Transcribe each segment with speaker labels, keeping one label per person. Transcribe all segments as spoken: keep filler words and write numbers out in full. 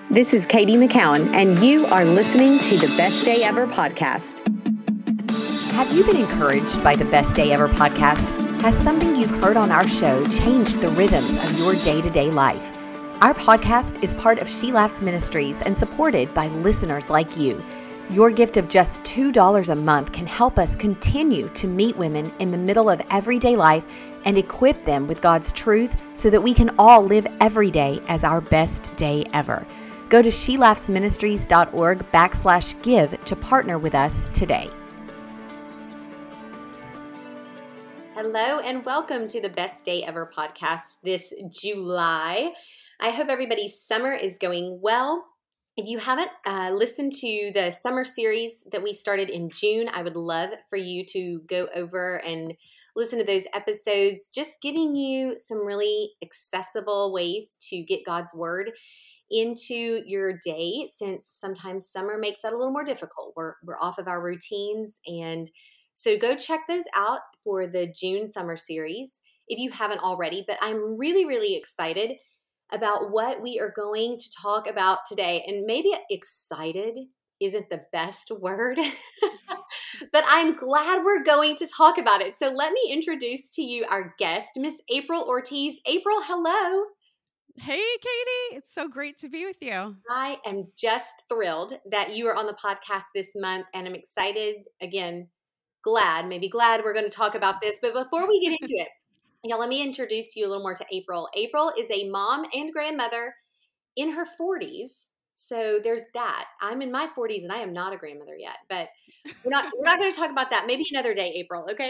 Speaker 1: This is Katie McCowan, and you are listening to the Best Day Ever podcast.
Speaker 2: Have you been encouraged by the Best Day Ever podcast? Has something you've heard on our show changed the rhythms of your day-to-day life? Our podcast is part of She Laughs Ministries and supported by listeners like you. Your gift of just two dollars a month can help us continue to meet women in the middle of everyday life and equip them with God's truth so that we can all live every day as our best day ever. Go to shelaughsministries.org backslash give to partner with us today.
Speaker 1: Hello and welcome to the Best Day Ever podcast this July. I hope everybody's summer is going well. If you haven't uh, listened to the summer series that we started in June, I would love for you to go over and listen to those episodes, just giving you some really accessible ways to get God's word into your day, since sometimes summer makes that a little more difficult. We're, we're off of our routines. And so go check those out for the June summer series if you haven't already. But I'm really, really excited about what we are going to talk about today. And maybe excited isn't the best word, but I'm glad we're going to talk about it. So let me introduce to you our guest, Miss April Ortiz. April, hello.
Speaker 3: Hey, Katie. It's so great to be with you.
Speaker 1: I am just thrilled that you are on the podcast this month, and I'm excited, again, glad, maybe glad we're going to talk about this. But before we get into it, yeah, let me introduce you a little more to April. April is a mom and grandmother in her forties. So there's that. I'm in my forties and I am not a grandmother yet, but we're not we're not going to talk about that. Maybe another day, April, okay?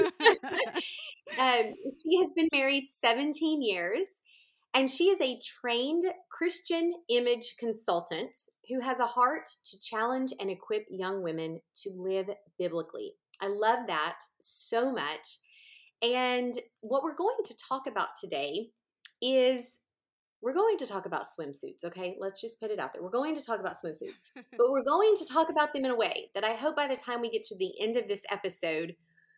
Speaker 1: um, she has been married seventeen years, and she is a trained Christian image consultant who has a heart to challenge and equip young women to live biblically. I love that so much. And what we're going to talk about today is we're going to talk about swimsuits, okay? Let's just put it out there. We're going to talk about swimsuits, but we're going to talk about them in a way that I hope by the time we get to the end of this episode,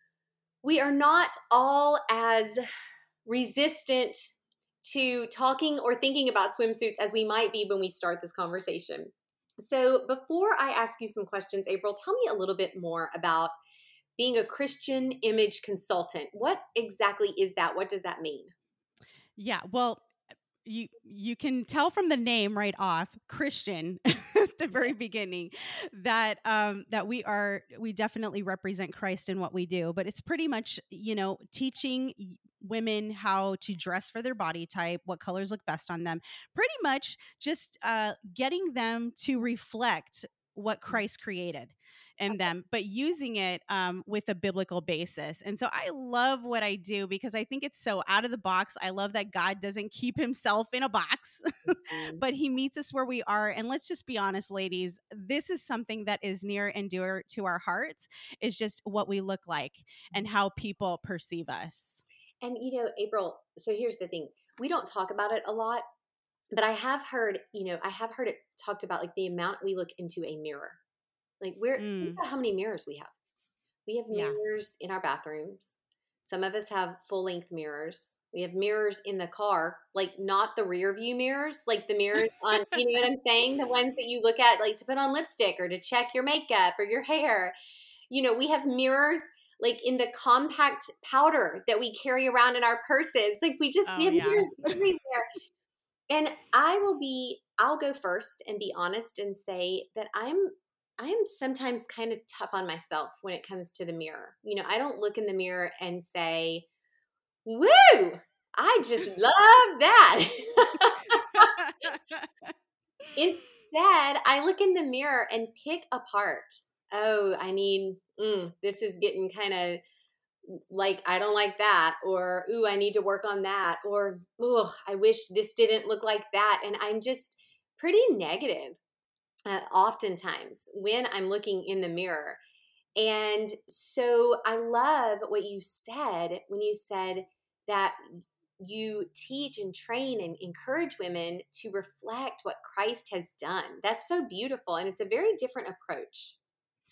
Speaker 1: we are not all as resistant to talking or thinking about swimsuits as we might be when we start this conversation. So before I ask you some questions, April, tell me a little bit more about being a Christian image consultant. What exactly is that? What does that mean?
Speaker 3: Yeah, well, you you can tell from the name right off, Christian, at the very beginning, that um that we are we definitely represent Christ in what we do. But it's pretty much, you know, teaching women how to dress for their body type, what colors look best on them. Pretty much just uh, getting them to reflect what Christ created in them, but using it um, with a biblical basis. And so I love what I do because I think it's so out of the box. I love that God doesn't keep himself in a box,
Speaker 1: Mm-hmm.
Speaker 3: but he meets us where we are. And let's just be honest, ladies, this is something that is near and dear to our hearts, is just what we look like and how people perceive us.
Speaker 1: And, you know, April, so here's the thing. We don't talk about it a lot, but I have heard, you know, I have heard it talked about, like, the amount we look into a mirror. Like, we're, think
Speaker 3: Mm,
Speaker 1: about how many mirrors we have. We have
Speaker 3: yeah.
Speaker 1: mirrors in our bathrooms. Some of us have full-length mirrors. We have mirrors in the car, like not the rear view mirrors, like the mirrors on, you know what I'm saying? The ones that you look at, like to put on lipstick or to check your makeup or your hair. You know, we have mirrors like in the compact powder that we carry around in our purses. Like we just, we
Speaker 3: Oh,
Speaker 1: have
Speaker 3: yeah.
Speaker 1: mirrors everywhere. And I will be, I'll go first and be honest and say that I'm, I am sometimes kind of tough on myself when it comes to the mirror. You know, I don't look in the mirror and say, woo, I just love that. Instead, I look in the mirror and pick apart. Oh, I need, mm, this is getting kind of like, I don't like that, or, ooh, I need to work on that, or, ooh, I wish this didn't look like that. And I'm just pretty negative uh, oftentimes when I'm looking in the mirror. And so I love what you said when you said that you teach and train and encourage women to reflect what Christ has done. That's so beautiful. And it's a very different approach.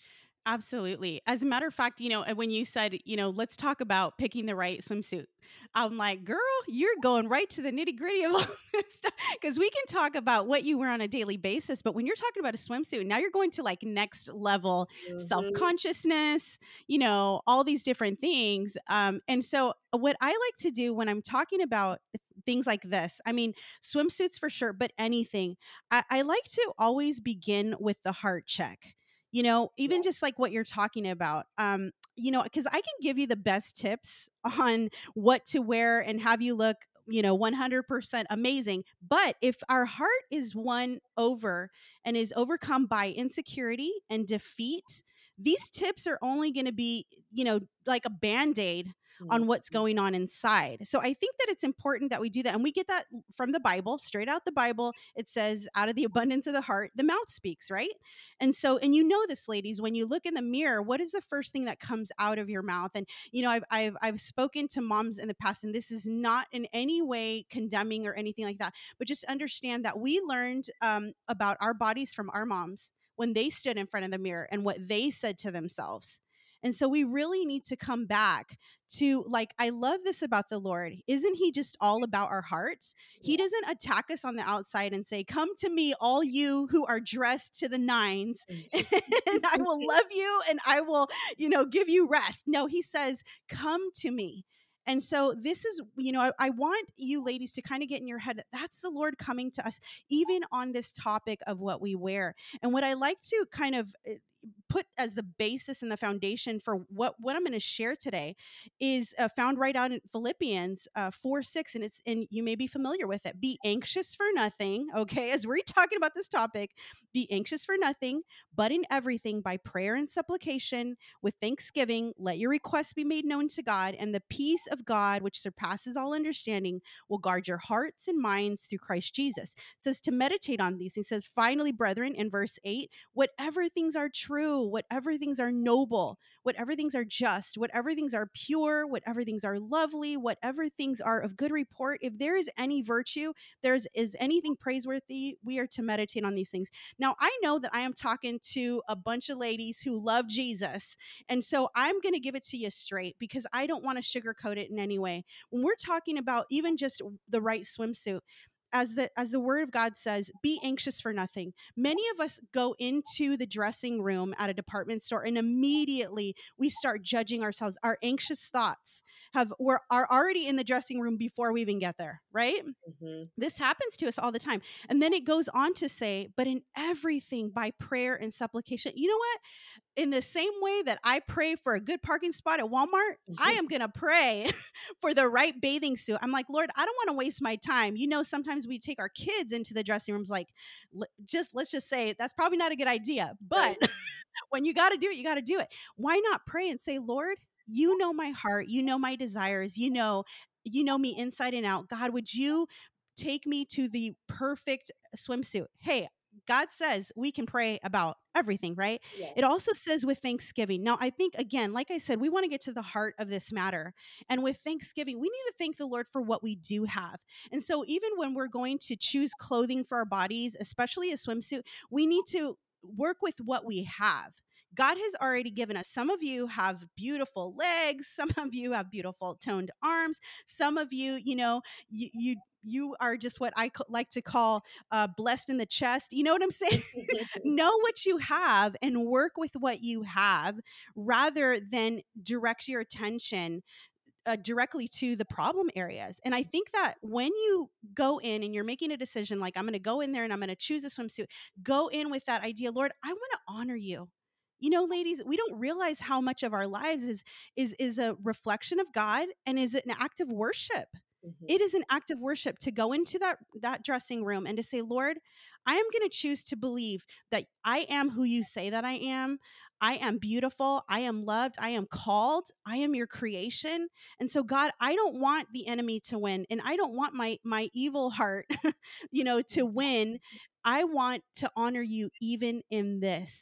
Speaker 3: Absolutely. As a matter of fact, you know, and when you said, you know, let's talk about picking the right swimsuit, I'm like, girl, you're going right to the nitty gritty of all this stuff. Because we can talk about what you wear on a daily basis, but when you're talking about a swimsuit, now you're going to like next level self
Speaker 1: Mm-hmm.
Speaker 3: consciousness, you know, all these different things. Um, and so, what I like to do when I'm talking about things like this, I mean, swimsuits for sure, but anything, I, I like to always begin with the heart check. You know, even just like what you're talking about, um, you know, because I can give you the best tips on what to wear and have you look, you know, one hundred percent amazing. But if our heart is won over and is overcome by insecurity and defeat, these tips are only going to be, you know, like a band aid on what's
Speaker 1: Mm-hmm.
Speaker 3: going on inside. So I think that it's important that we do that. And we get that from the Bible, straight out the Bible. It says, out of the abundance of the heart, the mouth speaks, right? And so, and you know this, ladies, when you look in the mirror, what is the first thing that comes out of your mouth? And you know, I've I've I've spoken to moms in the past, and this is not in any way condemning or anything like that, but just understand that we learned um, about our bodies from our moms when they stood in front of the mirror and what they said to themselves. And so we really need to come back to, like, I love this about the Lord. Isn't he just all about our hearts? He doesn't attack us on the outside and say, come to me, all you who are dressed to the nines, and I will love you and I will, you know, give you rest. No, he says, come to me. And so this is, you know, I, I want you ladies to kind of get in your head that that's the Lord coming to us, even on this topic of what we wear. And what I like to kind of uh, put as the basis and the foundation for what what I'm going to share today is uh, found right out in Philippians uh, four six, and it's and you may be familiar with it. Be anxious for nothing, okay? As we're talking about this topic, be anxious for nothing, but in everything by prayer and supplication with thanksgiving, let your requests be made known to God, and the peace of God, which surpasses all understanding, will guard your hearts and minds through Christ Jesus. It says to meditate on these. He says, finally, brethren, in verse eight, whatever things are true, whatever things are noble, whatever things are just, whatever things are pure, whatever things are lovely, whatever things are of good report, if there is any virtue, there is anything praiseworthy, we are to meditate on these things. Now, I know that I am talking to a bunch of ladies who love Jesus, and so I'm going to give it to you straight because I don't want to sugarcoat it in any way. When we're talking about even just the right swimsuit, as the as the word of God says, be anxious for nothing. Many of us go into the dressing room at a department store and immediately we start judging ourselves. Our anxious thoughts have we're, are already in the dressing room before we even get there, right?
Speaker 1: Mm-hmm.
Speaker 3: This happens to us all the time. And then it goes on to say, but in everything by prayer and supplication. You know what? In the same way that I pray for a good parking spot at Walmart, I am going to pray for the right bathing suit. I'm like, Lord, I don't want to waste my time. You know, sometimes we take our kids into the dressing rooms, like, just let's just say that's probably not a good idea. But
Speaker 1: Right.
Speaker 3: when you got to do it, you got to do it. Why not pray and say, Lord, you know my heart, you know my desires, you know, you know me inside and out. God, would you take me to the perfect swimsuit? Hey, God says we can pray about everything, right?
Speaker 1: Yeah.
Speaker 3: It also says with thanksgiving. Now, I think, again, like I said, we want to get to the heart of this matter. And with thanksgiving, we need to thank the Lord for what we do have. And so even when we're going to choose clothing for our bodies, especially a swimsuit, we need to work with what we have. God has already given us. Some of you have beautiful legs. Some of you have beautiful toned arms. Some of you, you know, you, you you are just what I co- like to call uh, blessed in the chest. You know what I'm saying? Know what you have and work with what you have rather than direct your attention uh, directly to the problem areas. And I think that when you go in and you're making a decision, like, I'm going to go in there and I'm going to choose a swimsuit, go in with that idea, Lord, I want to honor you. You know, ladies, we don't realize how much of our lives is is is a reflection of God and is an act of worship.
Speaker 1: Mm-hmm.
Speaker 3: It is an act of worship to go into that that dressing room and to say, Lord, I am going to choose to believe that I am who you say that I am. I am beautiful. I am loved. I am called. I am your creation. And so, God, I don't want the enemy to win, and I don't want my my evil heart, you know, to win. I want to honor you even in this.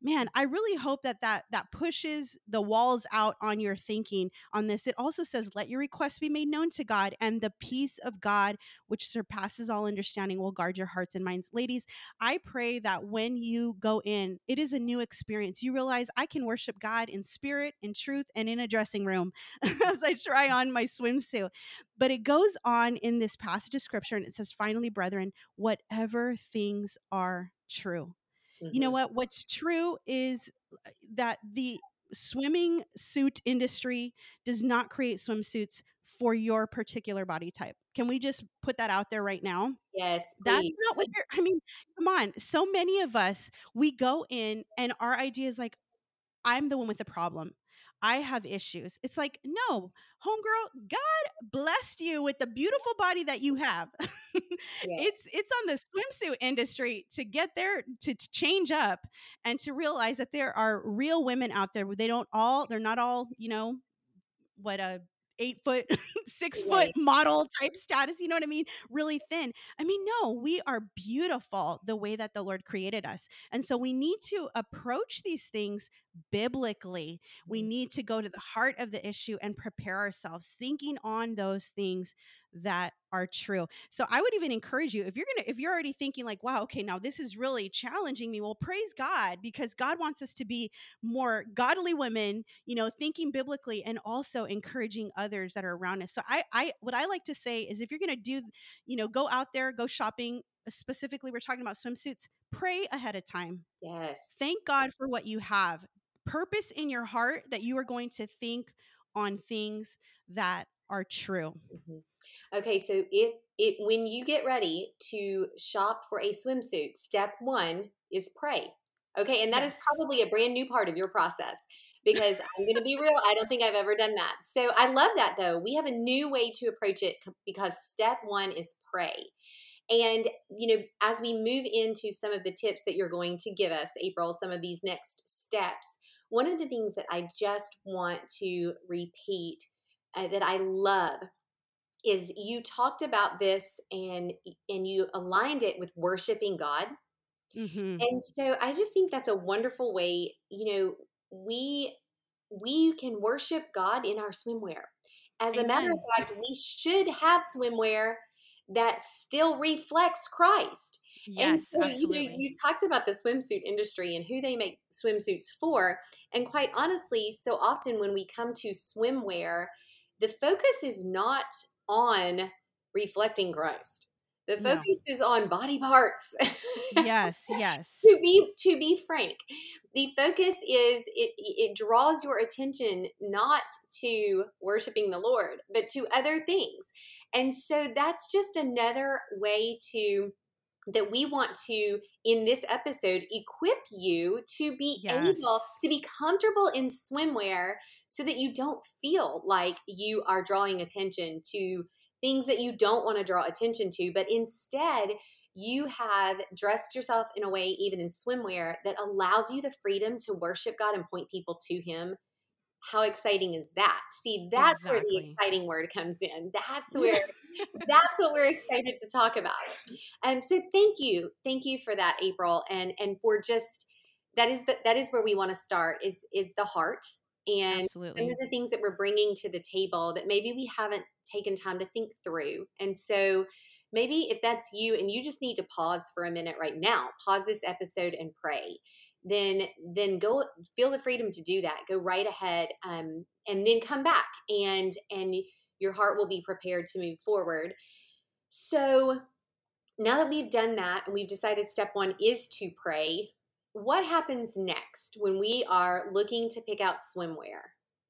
Speaker 3: man, I really hope that that that pushes the walls out on your thinking on this. It also says, let your requests be made known to God, and the peace of God, which surpasses all understanding, will guard your hearts and minds. Ladies, I pray that when you go in, it is a new experience. You realize I can worship God in spirit, in truth, and in a dressing room as I try on my swimsuit. But it goes on in this passage of scripture, and it says, finally, brethren, whatever things are true. You know
Speaker 1: Mhm.
Speaker 3: what? What's true is that the swimming suit industry does not create swimsuits for your particular body type. Can we just put that out there right now?
Speaker 1: Yes,
Speaker 3: That's
Speaker 1: please.
Speaker 3: not what you're, I mean, come on. So many of us, we go in and our idea is like, I'm the one with the problem. I have issues. It's like, no, homegirl, God blessed you with the beautiful body that you have.
Speaker 1: Yes.
Speaker 3: it's it's on the swimsuit industry to get there to, to change up and to realize that there are real women out there. They don't all, they're not all, you know, what a eight foot, six foot
Speaker 1: Right.
Speaker 3: model type status. You know what I mean? Really thin. I mean, no, we are beautiful the way that the Lord created us. And so we need to approach these things biblically. We need to go to the heart of the issue and prepare ourselves, thinking on those things that are true. So I would even encourage you, if you're gonna, if you're already thinking like, wow, okay, now this is really challenging me. Well, praise God, because God wants us to be more godly women, you know, thinking biblically and also encouraging others that are around us. So I, I, what I like to say is, if you're gonna do, you know, go out there, go shopping. Specifically, we're talking about swimsuits. Pray ahead of time.
Speaker 1: Yes.
Speaker 3: Thank God for what you have. Purpose in your heart that you are going to think on things that are true.
Speaker 1: Mhm. Okay, so if it when you get ready to shop for a swimsuit, step one is pray. Okay, and that is
Speaker 3: Yes.
Speaker 1: probably a brand new part of your process, because I'm going to be real, I don't think I've ever done that. So I love that though. We have a new way to approach it, c- because step one is pray. And, you know, as we move into some of the tips that you're going to give us, April, some of these next steps, one of the things that I just want to repeat, uh, that I love, is you talked about this, and and you aligned it with worshiping God.
Speaker 3: Mm-hmm.
Speaker 1: And so I just think that's a wonderful way. You know, we we can worship God in our swimwear. As a matter of
Speaker 3: Amen.
Speaker 1: fact, we should have swimwear that still reflects Christ. And
Speaker 3: Yes,
Speaker 1: so, you know,
Speaker 3: absolutely.
Speaker 1: you talked about the swimsuit industry and who they make swimsuits for. And quite honestly, so often when we come to swimwear, the focus is not on reflecting Christ. The
Speaker 3: No.
Speaker 1: focus is on body parts.
Speaker 3: Yes, yes.
Speaker 1: to be to be frank, the focus is, it it draws your attention not to worshiping the Lord, but to other things. And so that's just another way to that we want to, in this episode, equip you to be
Speaker 3: Yes.
Speaker 1: able to be comfortable in swimwear, so that you don't feel like you are drawing attention to things that you don't want to draw attention to, but instead you have dressed yourself in a way, even in swimwear, that allows you the freedom to worship God and point people to Him. How exciting is that? See, that's where the
Speaker 3: Exactly.
Speaker 1: exciting word comes in. That's where that's what we're excited to talk about. Um, so thank you, thank you for that, April, and and for just that is the, that is where we want to start, is is the heart, and some
Speaker 3: Absolutely.
Speaker 1: of the things that we're bringing to the table that maybe we haven't taken time to think through. And so maybe if that's you and you just need to pause for a minute right now, pause this episode and pray, then then go, feel the freedom to do that. Go right ahead, um, and then come back, and and your heart will be prepared to move forward. So now that we've done that and we've decided step one is to pray, what happens next when we are looking to pick out swimwear?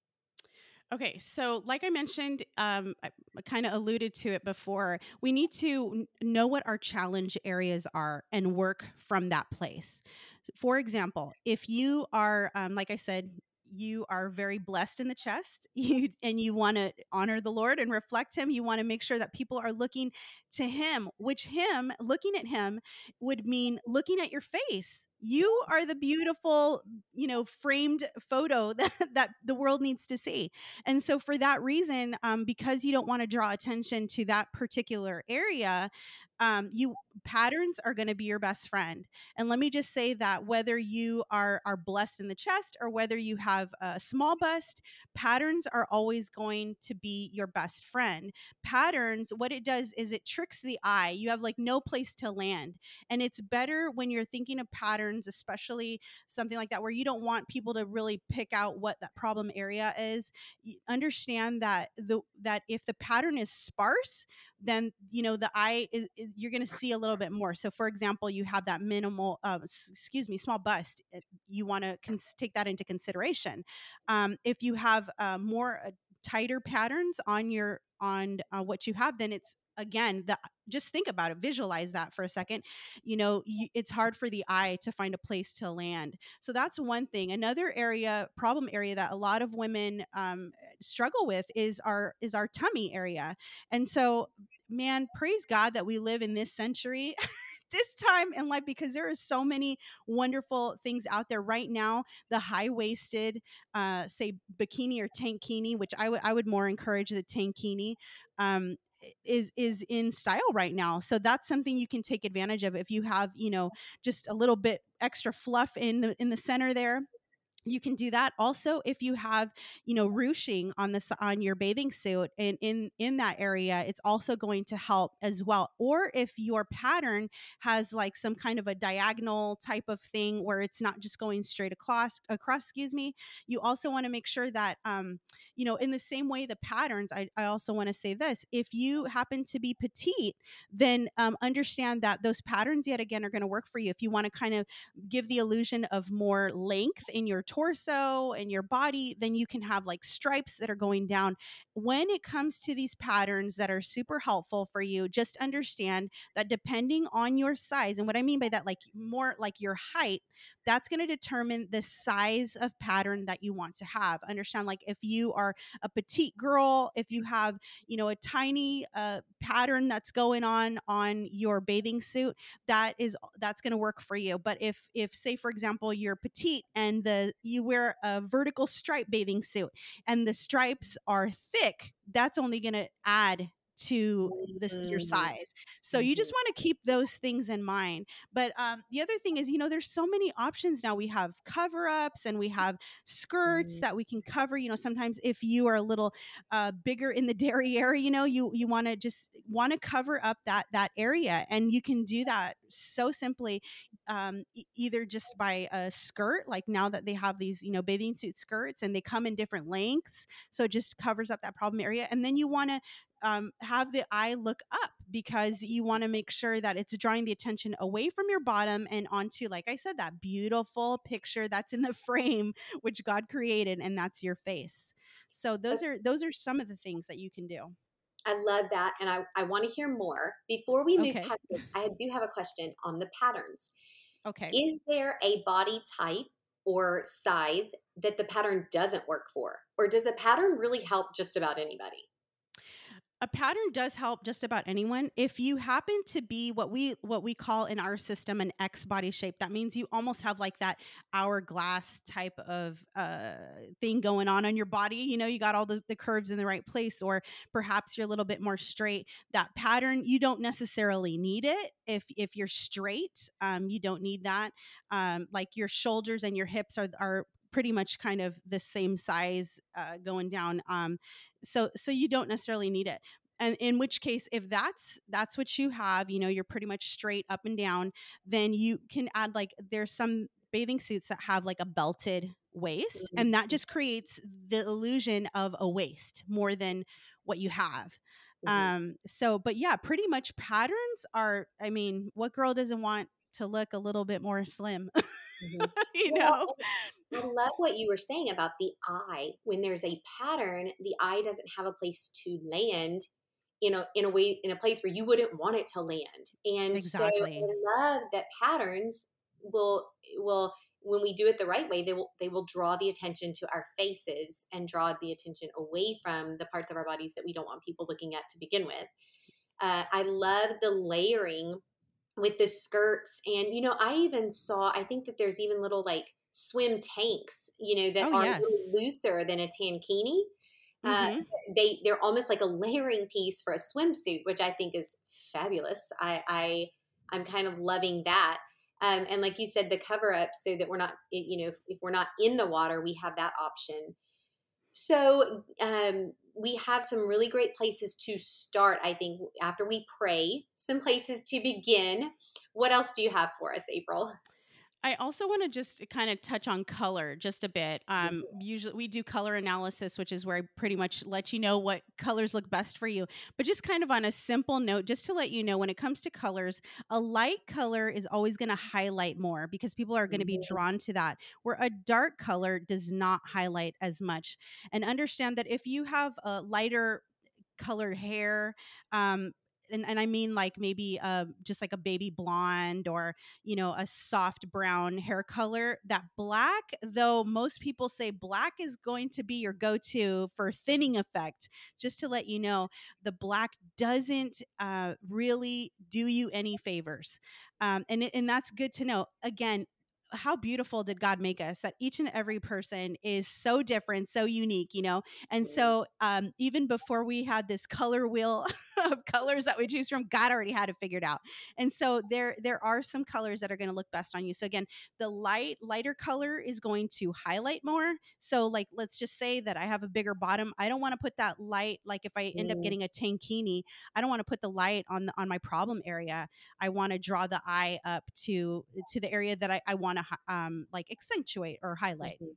Speaker 3: Okay, so like I mentioned, um, I, I kind of alluded to it before. We need to n- know what our challenge areas are and work from that place. For example, if you are, um, like I said, you are very blessed in the chest, you and you want to honor the Lord and reflect Him. You want to make sure that people are looking to Him, which Him, looking at Him, would mean looking at your face. You are the beautiful, you know, framed photo that, that the world needs to see. And so, for that reason, um, because you don't want to draw attention to that particular area, um, you patterns are going to be your best friend. And let me just say that whether you are are blessed in the chest or whether you have a small bust, patterns are always going to be your best friend. Patterns, what it does is it tricks the eye. You have like no place to land. And it's better when you're thinking of patterns, especially something like that, where you don't want people to really pick out what that problem area is. You understand that the that if the pattern is sparse, then you know the eye is, is you're going to see a little bit more. So for example, you have that minimal uh, excuse me small bust. You want to cons- take that into consideration. Um, if you have uh, more uh, tighter patterns on your on uh, what you have, then it's again the just think about it, visualize that for a second. You know, you, it's hard for the eye to find a place to land. So that's one thing. Another area, problem area that a lot of women um, struggle with is our is our tummy area. And so, man, praise God that we live in this century. This time in life, because there are so many wonderful things out there right now. The high-waisted uh say bikini or tankini, which i would i would more encourage the tankini, um is is in style right now. So that's something you can take advantage of if you have, you know, just a little bit extra fluff in the in the center there. You can do that. Also, if you have, you know, ruching on this on your bathing suit and in in that area, it's also going to help as well. Or if your pattern has like some kind of a diagonal type of thing where it's not just going straight across across, excuse me, you also want to make sure that um, you know, in the same way the patterns, I, I also want to say this. If you happen to be petite, then um, understand that those patterns yet again are going to work for you. If you want to kind of give the illusion of more length in your torso and your body, then you can have like stripes that are going down. When it comes to these patterns that are super helpful for you, just understand that depending on your size, and what I mean by that, like more like your height, that's going to determine the size of pattern that you want to have. Understand, like if you are a petite girl, if you have, you know, a tiny uh, pattern that's going on on your bathing suit, that is that's going to work for you. But if if say for example you're petite and the you wear a vertical stripe bathing suit and the stripes are thick, that's only going to add to this your
Speaker 1: Mm-hmm.
Speaker 3: size. So you just want to keep those things in mind. But um, the other thing is, you know, there's so many options now. We have cover ups and we have skirts
Speaker 1: Mm-hmm.
Speaker 3: that we can cover. You know, sometimes if you are a little uh, bigger in the derriere, you know, you you want to just want to cover up that that area, and you can do that so simply, um, e- either just by a skirt, like now that they have these, you know, bathing suit skirts and they come in different lengths, so it just covers up that problem area. And then you want to um, have the eye look up because you want to make sure that it's drawing the attention away from your bottom and onto, like I said, that beautiful picture that's in the frame which God created, and that's your face. So those are those are some of the things that you can do.
Speaker 1: I love that. And I, I want to hear more. Before we move
Speaker 3: Okay.
Speaker 1: past this, I do have a question on the patterns.
Speaker 3: Okay.
Speaker 1: Is there a body type or size that the pattern doesn't work for? Or does a pattern really help just about anybody?
Speaker 3: A pattern does help just about anyone. If you happen to be what we what we call in our system an X body shape, that means you almost have like that hourglass type of uh, thing going on on your body. You know, you got all the, the curves in the right place, or perhaps you're a little bit more straight. That pattern, you don't necessarily need it. If if you're straight, um, you don't need that. Um, like your shoulders and your hips are are pretty much kind of the same size uh, going down. Um, so so you don't necessarily need it. And in which case, if that's that's what you have, you know, you're pretty much straight up and down, then you can add, like, there's some bathing suits that have like a belted waist, and that just creates the illusion of a waist more than what you have.
Speaker 1: Mm-hmm.
Speaker 3: Um so but yeah, pretty much patterns are, I mean, what girl doesn't want to look a little bit more slim?
Speaker 1: Mm-hmm.
Speaker 3: You
Speaker 1: Well,
Speaker 3: know.
Speaker 1: I love what you were saying about the eye. When there's a pattern, the eye doesn't have a place to land in a in a way in a place where you wouldn't want it to land. And so
Speaker 3: Exactly.
Speaker 1: I love that patterns will will when we do it the right way, they will they will draw the attention to our faces and draw the attention away from the parts of our bodies that we don't want people looking at to begin with. Uh, I love the layering with the skirts. And, you know, I even saw, I think that there's even little like swim tanks, you know, that
Speaker 3: Oh
Speaker 1: are a little
Speaker 3: yes.
Speaker 1: looser than a tankini. Uh,
Speaker 3: Mm-hmm.
Speaker 1: they they're almost like a layering piece for a swimsuit, which I think is fabulous. I, I I'm kind of loving that. Um, and like you said, the cover up so that we're not, you know, if, if we're not in the water, we have that option. So um, we have some really great places to start. I think after we pray, some places to begin. What else do you have for us, April?
Speaker 3: I also want to just kind of touch on color just a bit. Um, usually we do color analysis, which is where I pretty much let you know what colors look best for you. But just kind of on a simple note, just to let you know, when it comes to colors, a light color is always going to highlight more because people are going to be drawn to that, where a dark color does not highlight as much. And understand that if you have a lighter colored hair, um, and, and I mean like maybe uh, just like a baby blonde or, you know, a soft brown hair color, that black, though most people say black is going to be your go-to for thinning effect, just to let you know, the black doesn't uh, really do you any favors. Um, and, it- and that's good to know. Again, how beautiful did God make us that each and every person is so different, so unique, you know? And so um, even before we had this color wheel of colors that we choose from, God already had it figured out. And so there there are some colors that are going to look best on you. So again, the light lighter color is going to highlight more. So like let's just say that I have a bigger bottom. I don't want to put that light, like if I end up getting a tankini, I don't want to put the light on the, on my problem area. I want to draw the eye up to to the area that I, I want to um like accentuate or highlight.
Speaker 1: Mhm.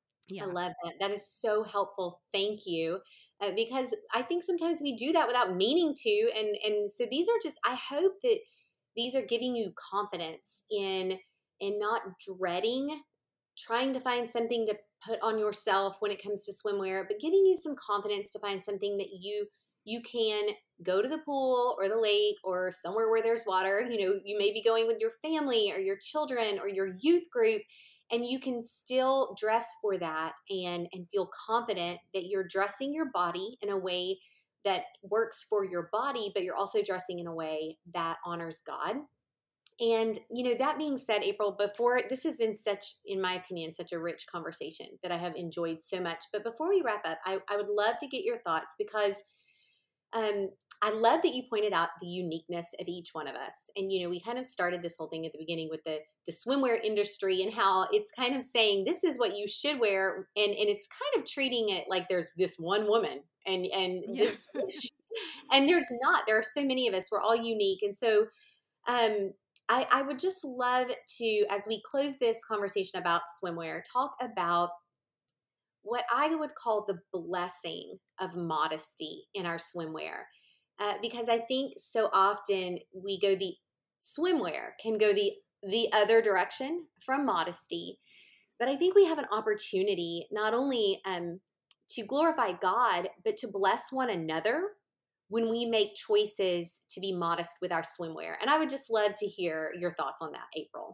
Speaker 1: I
Speaker 3: Yeah.
Speaker 1: love that. That is so helpful. Thank you. Uh, because I think sometimes we do that without meaning to. And, and so these are just, I hope that these are giving you confidence in, in not dreading trying to find something to put on yourself when it comes to swimwear, but giving you some confidence to find something that you, you can go to the pool or the lake or somewhere where there's water. You know, you may be going with your family or your children or your youth group, and you can still dress for that and and feel confident that you're dressing your body in a way that works for your body, but you're also dressing in a way that honors God. And you know, that being said, April, before this has been such, in my opinion, such a rich conversation that I have enjoyed so much. But before we wrap up, I, I would love to get your thoughts because um, I love that you pointed out the uniqueness of each one of us. And, you know, we kind of started this whole thing at the beginning with the, the swimwear industry and how it's kind of saying, this is what you should wear. And, and it's kind of treating it like there's this one woman and, and
Speaker 3: Yeah.
Speaker 1: this, and there's not, there are so many of us, we're all unique. And so, um, I, I would just love to, as we close this conversation about swimwear, talk about what I would call the blessing of modesty in our swimwear. Uh, because I think so often we go the swimwear can go the the other direction from modesty, but I think we have an opportunity not only um, to glorify God, but to bless one another when we make choices to be modest with our swimwear. And I would just love to hear your thoughts on that, April.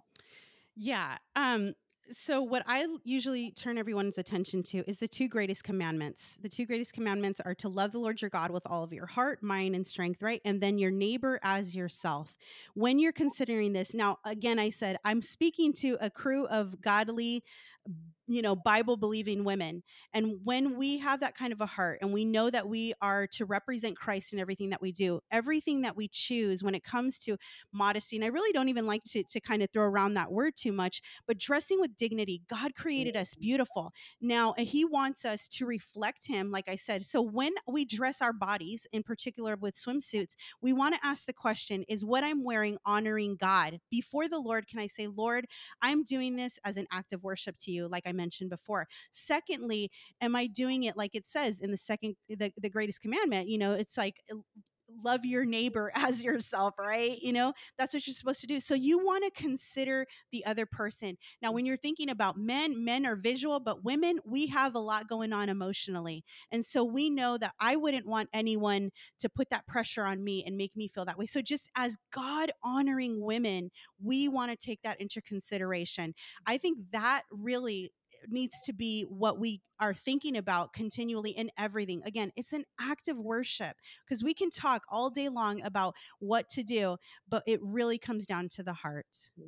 Speaker 3: Yeah. Um, so what I l- usually turn everyone's attention to is the two greatest commandments. The two greatest commandments are to love the Lord your God with all of your heart, mind, and strength, right? And then your neighbor as yourself. When you're considering this, now again, I said I'm speaking to a crew of godly, you know, Bible believing women. And when we have that kind of a heart and we know that we are to represent Christ in everything that we do, everything that we choose when it comes to modesty, and I really don't even like to, to kind of throw around that word too much, but dressing with dignity. God created us beautiful. Now, uh, he wants us to reflect him, like I said. So when we dress our bodies, in particular with swimsuits, we want to ask the question, is what I'm wearing honoring God? Before the Lord, can I say, Lord, I'm doing this as an act of worship to you, like I mentioned before. Secondly, am I doing it like it says in the second, the, the greatest commandment? You know, it's like, love your neighbor as yourself, right? You know, that's what you're supposed to do. So you want to consider the other person. Now, when you're thinking about men, men are visual, but women, we have a lot going on emotionally. And so we know that I wouldn't want anyone to put that pressure on me and make me feel that way. So just as God honoring women, we want to take that into consideration. I think that really needs to be what we are thinking about continually in everything. Again, it's an act of worship because we can talk all day long about what to do, but it really comes down to the heart.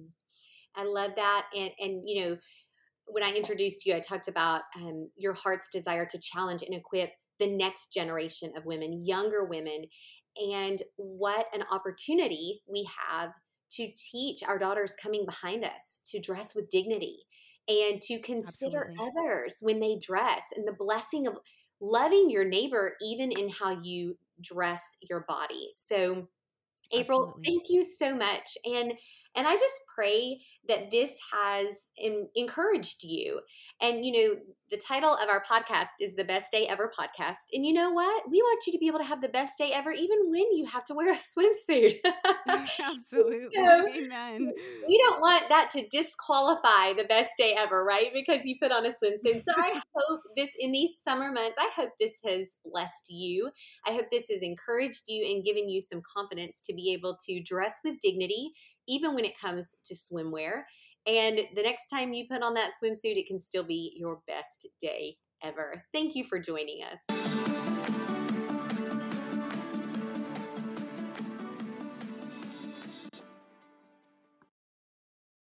Speaker 1: I love that. And, and, you know, when I introduced you, I talked about um, your heart's desire to challenge and equip the next generation of women, younger women, and what an opportunity we have to teach our daughters coming behind us to dress with dignity and to consider
Speaker 3: Absolutely.
Speaker 1: others when they dress, and the blessing of loving your neighbor even in how you dress your body. So April,
Speaker 3: Absolutely.
Speaker 1: thank you so much. And and I just pray that this has en- encouraged you. And you know, the title of our podcast is The Best Day Ever Podcast. And you know what? We want you to be able to have the best day ever even when you have to wear a swimsuit.
Speaker 3: Absolutely.
Speaker 1: So,
Speaker 3: Amen.
Speaker 1: we don't want that to disqualify the best day ever, right? Because you put on a swimsuit. So I hope this, in these summer months, I hope this has blessed you. I hope this has encouraged you and given you some confidence to be able to dress with dignity, even when it comes to swimwear. And the next time you put on that swimsuit, it can still be your best day ever. Thank you for joining us.